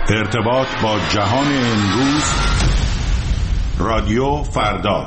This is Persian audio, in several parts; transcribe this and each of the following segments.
ارتباط با جهان امروز، رادیو فردا.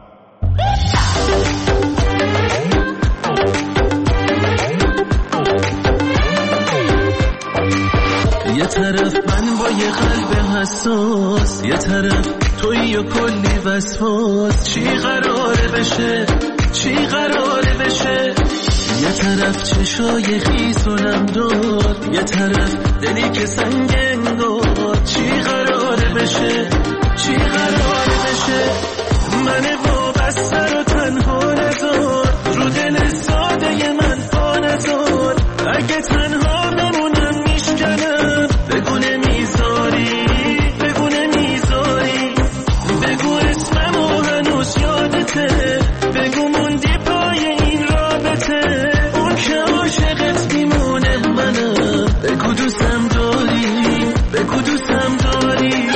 یه طرف من با یه قلب حساس، یه طرف توی و کلی وسواس. چی قراره بشه، چی قراره بشه؟ یه طرف چشای خیس و نمدار، یه طرف دلی که سنگ انگار. چی قراره بشه، چی قراره بشه؟ من وابسته رو تنها نذار، رو دل ساده من پا نذار. اگه تنها بمونم میشکنم، بگو نمیذاری، بگو نمیذاری. بگو اسممو هنوز یادته، بگو موندی پای این رابطه. اون که عاشقت میمونه منم، بگو دوستم داری، بگو دوستم داری.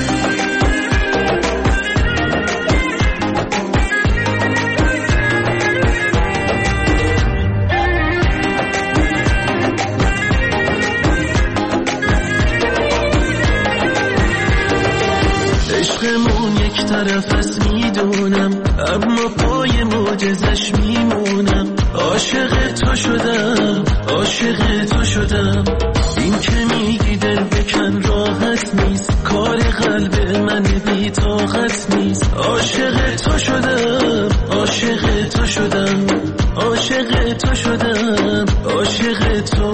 عشقمون یک طرف است میدونم، اما پای معجزش میمونم. عاشق تو شدم، عاشق تو شدم. این که میگی دل بکن راحت نیست، کار قلب من بی طاقت نیست. عاشق تو شدم، عاشق تو شدم، عاشق تو شدم، عاشق تو.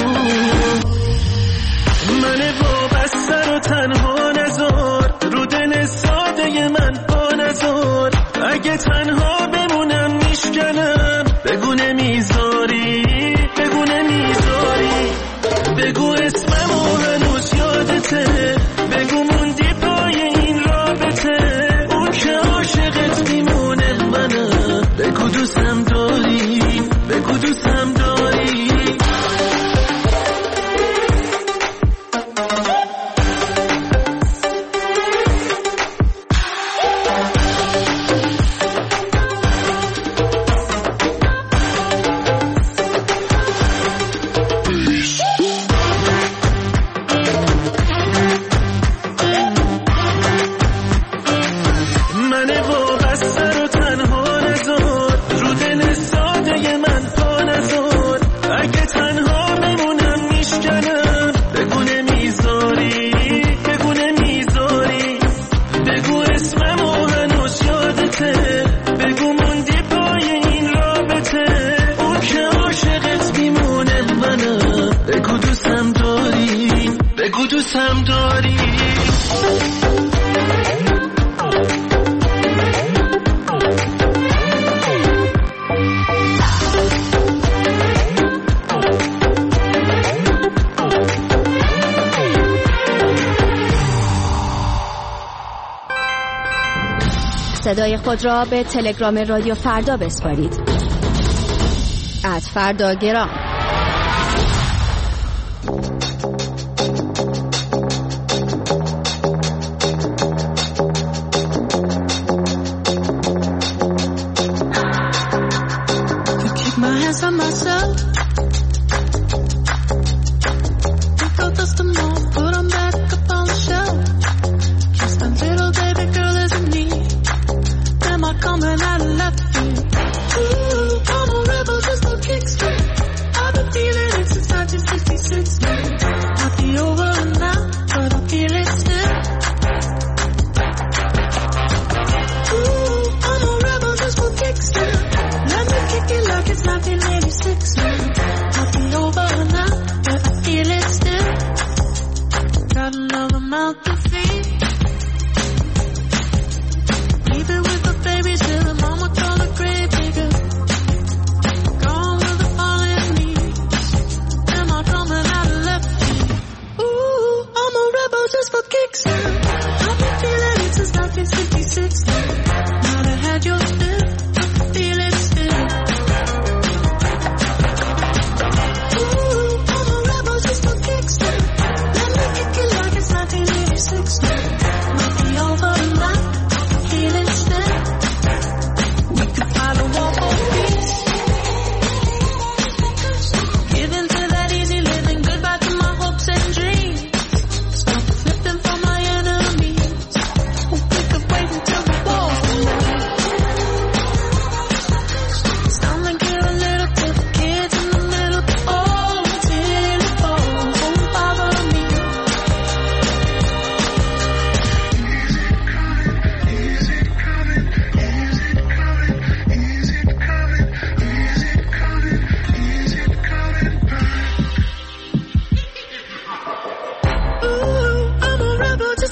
من وابسته رو تنها نذار، رو دل ساده من پا نذار. اگه تنها بمونم میشکنم، بگو نمیذاری، بگو نمیذاری. بگو اسممو هنوز یادته، بگو موندی پای این رابطه. اون که عاشقت میمونه منم، بگو دوستم داری، بگو دوستم داری. صدای خود را به تلگرام رادیو فردا بسپارید. @فرداگرام.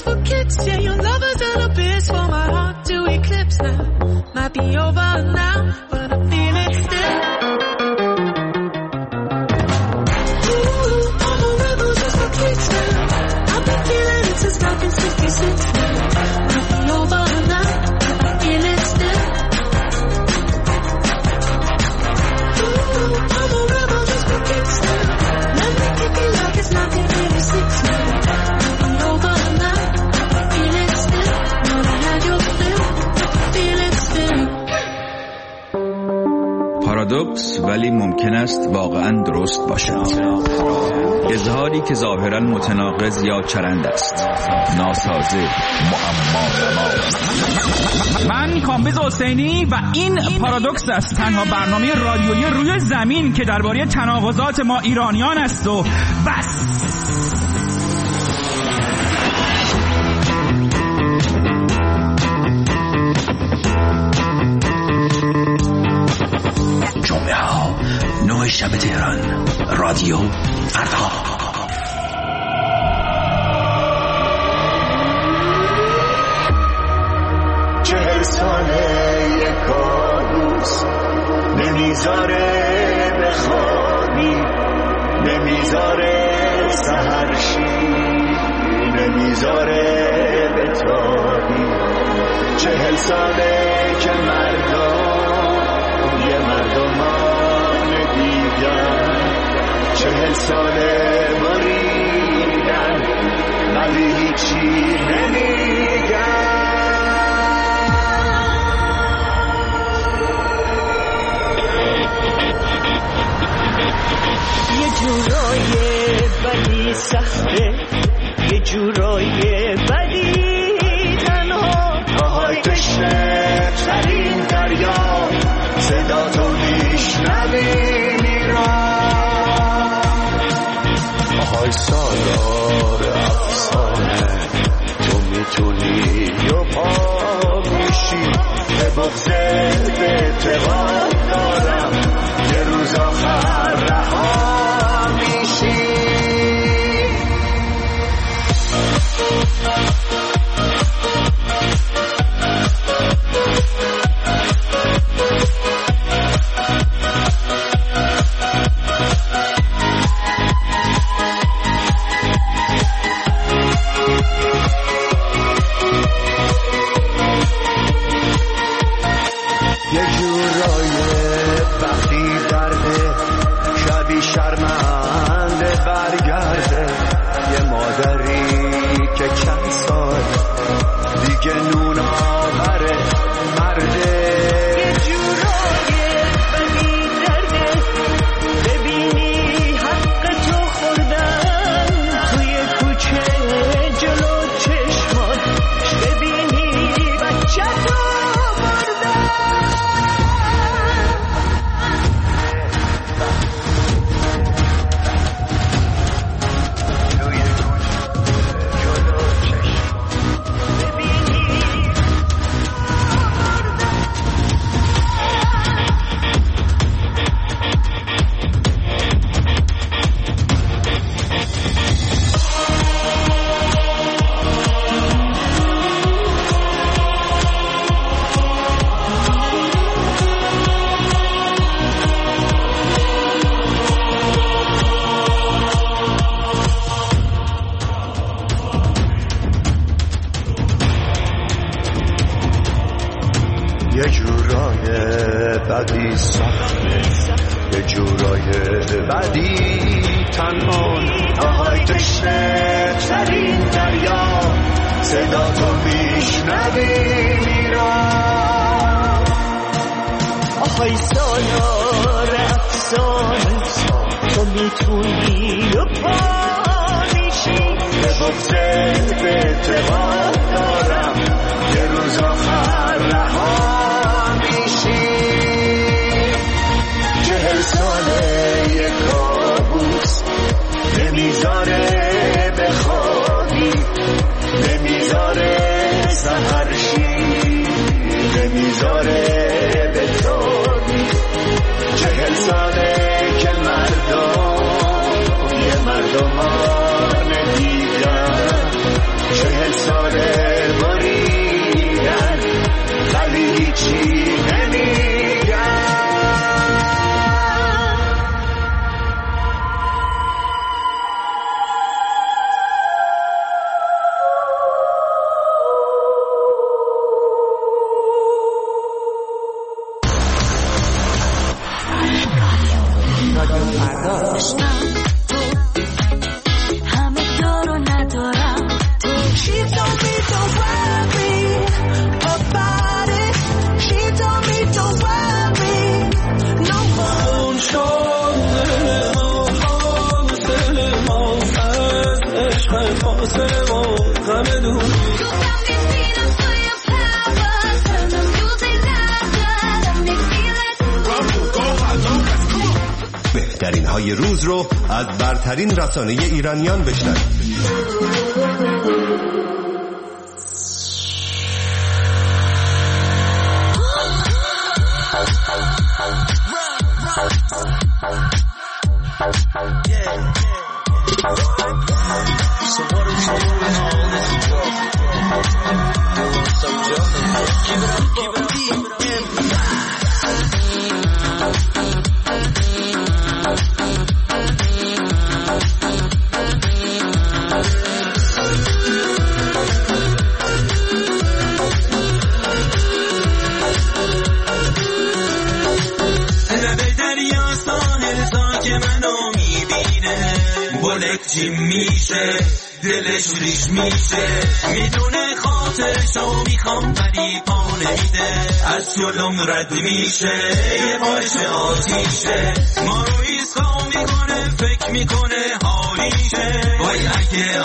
for kicks. Yeah, your love is an abyss for my heart to eclipse now. Might be over now, but I feel it still. Ooh, I'm a rebel just for kicks now. I've been feeling it since 1966 now. Might be over now, but I feel it still. Ooh, I'm a rebel just for kicks now. Let me kick it like it's 1986 now. Might be over now, but I feel it still. Know I had your feel, but I feel it still. پارادوکس ولی ممکن است واقعا درست باشد. اظهاری که ظاهرا متناقض یا چرند است، ناسازه، معما. من کامبیز حسینی و این پارادوکس است، تنها برنامه رادیویی روی زمین که درباره تناقضات ما ایرانیان است و بس. جمعه ها 9 شب تهران، رادیو فردا. 40 ساله یک کابوس نمیذاره بخوابی، نمیذاره سحر شی، نمیذاره بتابی. 40 ساله که یه مردمان دیگر 40 ساله بریدن ولی هیچی نمیگن. یه جورای بدی سخته، یه جورای بدی تنها، پاهای تشنه ترین دریا، صدا تو میشنوی میران. پاهای سالار افسانه، تو میتونی و پا میشی. به بغضت به اعتقاد دارم یه روز آخر رها میشی. یه جورای وقتی درده شبی شرمنده برگرده. یه مادری که چند سال دیگه نون آوره مرده. یه جورای بدی درده، ببینی حق تو خوردن توی کوچه جلو چشمات، ببینی بچه تو بردن. یه جورای بدی سخته، یه جورای بدی تنها، آهای تشنه ترین دریا، صدا تو میشنوی میران. آهای سالار افسانه، تو میتونی و پا میشی. به بغضت به اعتقاد دارم یه روز آخر رها میشی. 40 ساله یک کابوس نمیذاره بخوابی، نمیذاره سحر شی، نمیذاره بتابی. 40 ساله که یه مردمان دیگر 40 ساله فاصله ما غم دور. بهترین های روز رو از برترین رسانه ایرانیان بشنوید. جیم میشه دلش ریش میشه میدونه خاطرشو میخوام ولی پا نمیده از جلوم رد میشه یه باعث آتیشه ما رو ایسکا میکنه فکر میکنه حالیشه وای اگه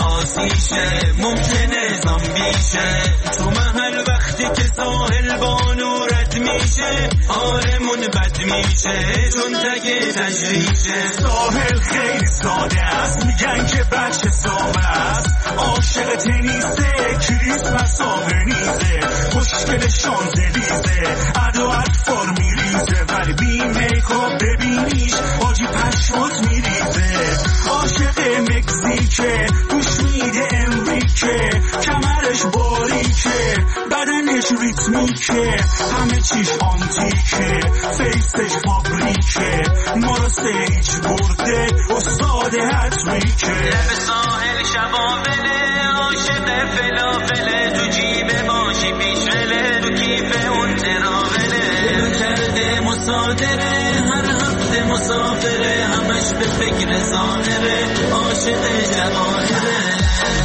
آسیشه ممکنه زامبیشه تو محل وقتی که ساحل بانو رد میشه حالمون بد میشه چون تگه تجریشه. ساحل خیلی ساده است میگن که بچه ساوه است عاشق تنیسه کریسمس آبنیزه خوشگل شانزلیزه عدو اطفال میریزه ولی بی میکاپ ببینیش آجی پشمات میریزه عاشق مکزیکه گوش میده امریکه کمرش باریکه بدنش ریتمیکه همه چیش آنتیکه فیسش فابریکه ما رو سیج برده استاد حتمیکه لب ساحل شبابله عاشق فلافله تو جیب ماشی پیشله تو کیف اون تراوله کرده مصادره هر هفته مسافره همش به فکر ظاهره عاشق جواهره.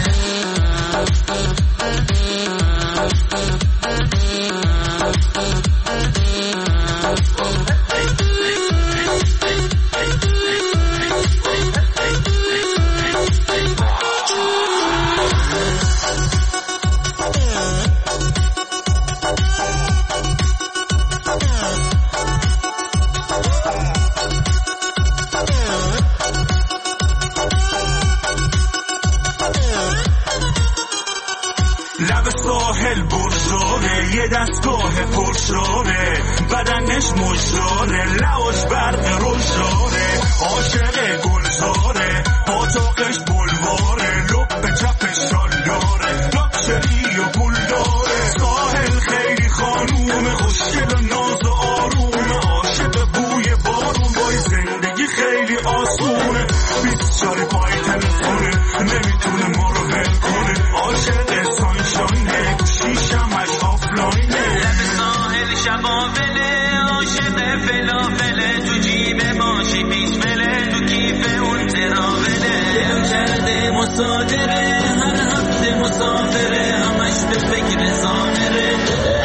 لب ساحل برشاره یه دستگاه پرشاره بدنش مشاره لعاش برق روشاره عاشق گلزاره پاتاقش بلواره لب چپش شالداره لاکچری و پول داره ساحل خیلی خانوم خوشگل و ناز و آروم عاشق بوی بارون وای زندگی خیلی آسونه 24 پای تلفونه نمیتونه ما رو ول کنه عاشق سانشاینه گوشیشمش آفلاینه لب ساحل شبابله عاشق فلافله تو جیب ماشی پیشمله تو کیف اون تراوله دلم کرده مصادره هر هفته مسافره همش به فکر ظاهره.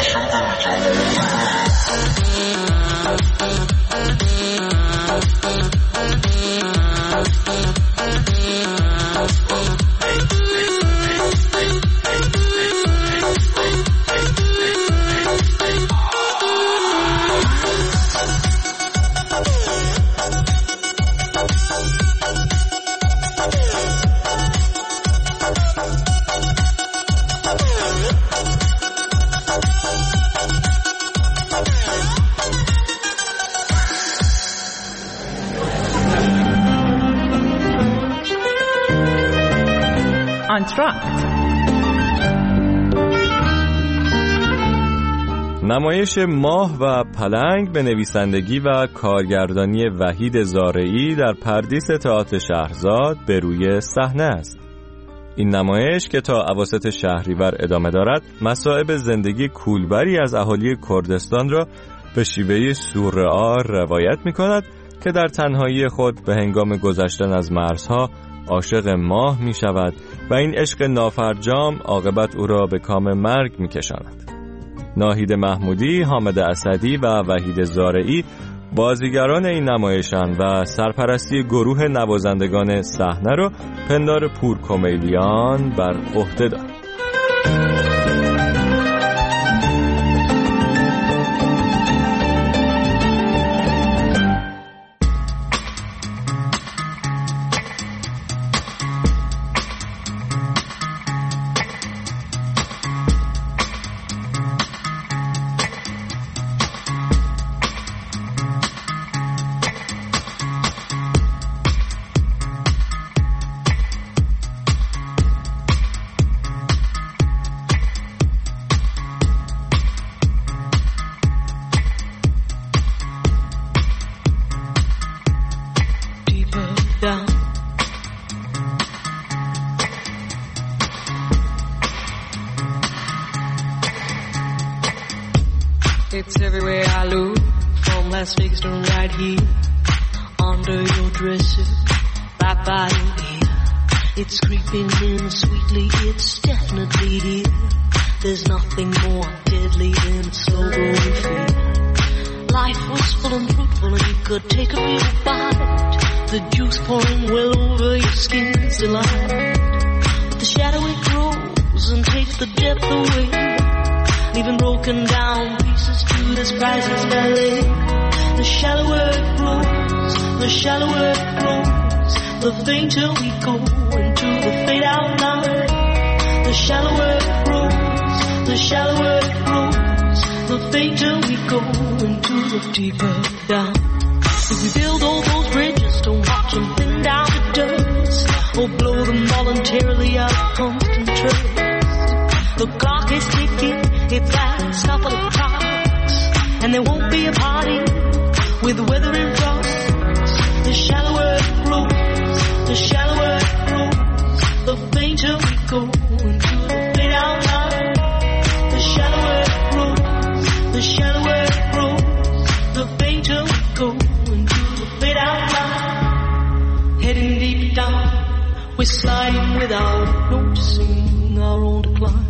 نمایش ماه و پلنگ به نویسندگی و کارگردانی وحید زارعی در پردیس تئاتر شهرزاد به روی صحنه است. این نمایش که تا اواسط شهریور ادامه دارد، مصائب زندگی کولبری از اهالی کردستان را به شیوه سورئال روایت می کند که در تنهایی خود به هنگام گذشتن از مرزها عاشق ماه می شود و این عشق نافرجام عاقبت او را به کام مرگ می کشاند. ناهید محمودی، حامد اسدی و وحید زارعی بازیگران این نمایشن و سرپرستی گروه نوازندگان صحنه رو پندار پور کمیلیان بر عهده دارد. It's everywhere I look, from Las Vegas to right here, under your dresser, right by your ear. It's creeping in sweetly, it's definitely here. There's nothing more deadly than a slow growing fear. Life was full and fruitful and you could take a real bite. The juice pouring well over your skin's delight. But the shadow it grows and takes the depth away, leaving broken down pieces to this priceless ballet. The shallower it grows, the shallower it grows, the fainter we go into the fade out line. The shallower it grows, the shallower it grows, the fainter we go into the deeper down. If we build all those bridges, don't watch them thin down to dust, or blow them voluntarily out of constant trust. The clock is ticking, it's last couple of clocks, and there won't be a party with the weather in frost. The shallower it grows, the shallower it grows, the fainter we go into the fade out line. The shallower it grows, the shallower it grows, the fainter we go into the fade out line. Heading deep down, we're sliding without noticing our own decline.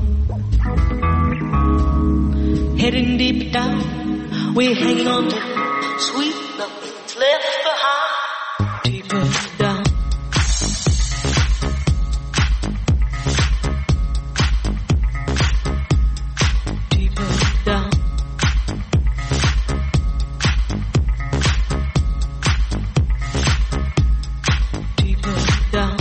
Heading deep down, we're hanging on to sweet nothing's left behind. Deeper down. Deeper down. Deeper down.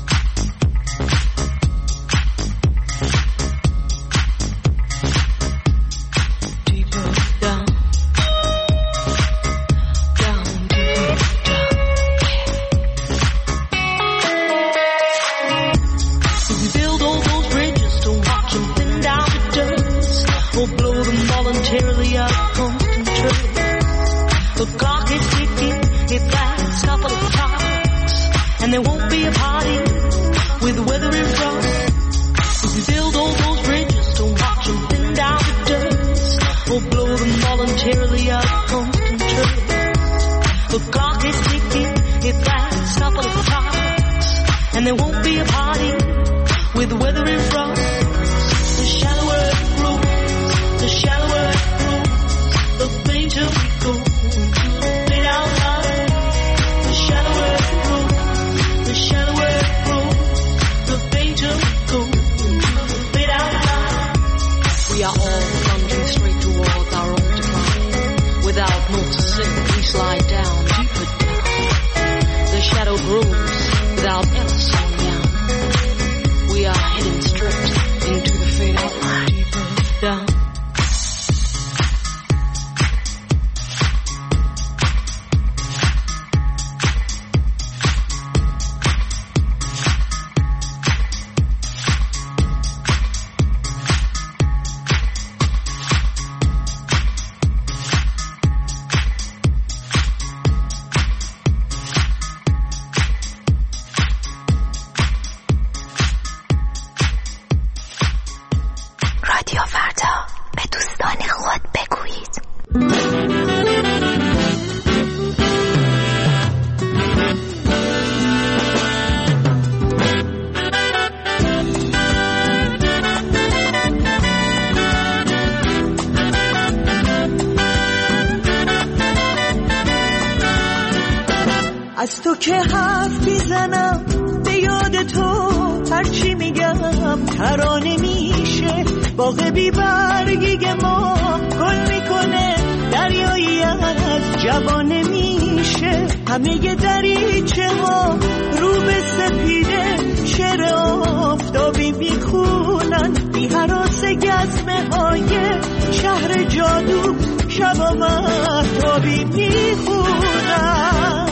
And there won't be a party with the weather in front. If we build all those bridges, don't watch them thin down to dust, or blow them voluntarily out of constant trust. The clock is ticking, it lasts a couple of clocks, and there won't be a party with the weather in front. The shallower it grows, the shallower it grows, the fainter we go into the fade out line. The shallower it grows, the shallower it grows, the fainter we go into the fade out line. We are all plunging straight towards our own decline. Without noticing, we slide down, deeper down. The shadow grows without ever slowing down. We are heading straight into the fade out line. Deeper down. از تو که حرف میزنم به یاد تو هرچی میگم ترانه میشه. باغ بی برگی ما گل میکنه دریایی از جوانه میشه. همه دریچه ها رو به سپیده شعر آفتابی میخونن بی هراس گزمه های شهر جادو شب مهتابی میخونن.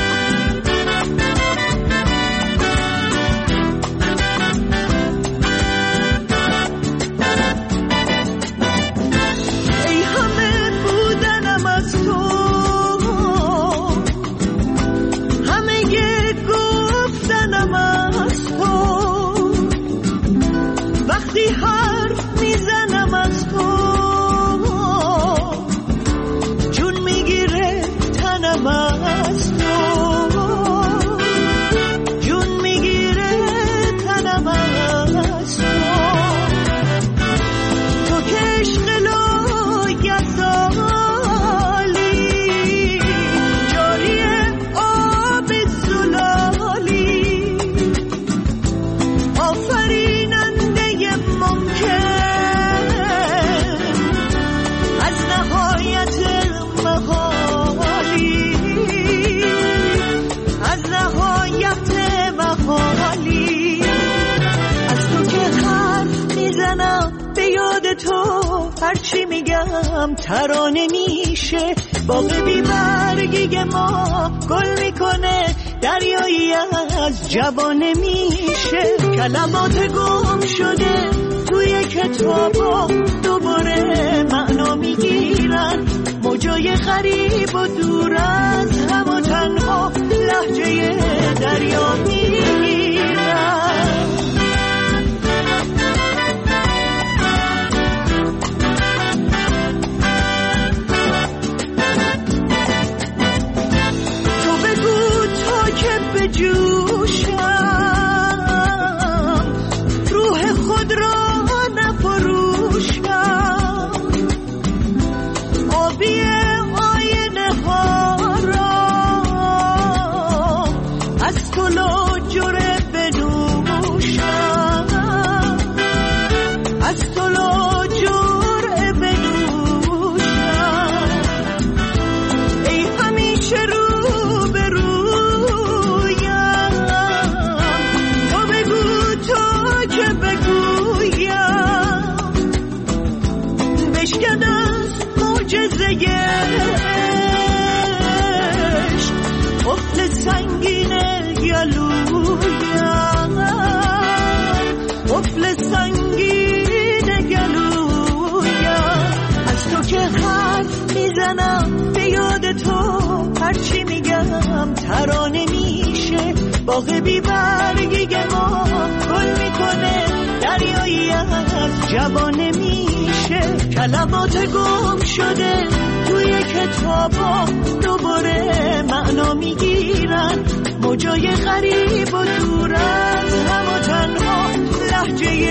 هرچی میگم ترانه میشه. باغ بی برگی ما گل میکنه دریایی از جوانه میشه. کلمات گم شده توی کتابا دوباره معنا میگیرن. موجای غریب و دور از هم و تنها لهجه دریا میگیرن. جوشم روح خود را نفروشم. آبی آینه ها را از تو لاجره بنوشم. از تو لاجره بنوشم. ای همیشه رو به رو قفل سنگین گلویم. قفل سنگین گلویم. از تو که حرف میزنم به یاد تو هرچی میگم ترانه میشه. باغ بی برگی ما گل میکنه دریایی از جوانه میشه. کلمات گم شده توی کتابا دوباره معنا میگیرن. موجای غریب و دور از هم و تنها لهجه